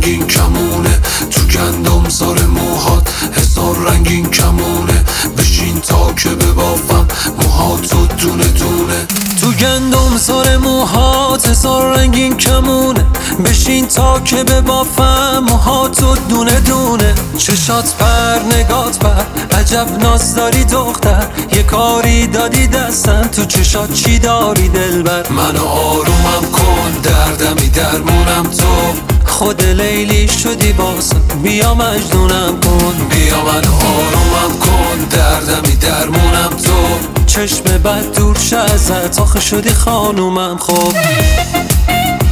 رنگین کمونه، تو گندم سار موهات هزار رنگین کمونه. بشین تا که ببافم موهاتو دونه دونه. تو گندم سار موهات هزار رنگین کمونه، بشین تا که ببافم موهاتو دونه دونه. چشات پر نگات پر عجب ناز داری دختر، یه کاری دادی دستم تو چشات چی داری دلبر. منو آرومم کن دردمی درمونم تو، خود لیلی شدی باسم بیا مجنونم کن. بیا منو آرومم کن دردمی درمونم تو، چشم بد دور شه ازت آخه شدی خانومم. خب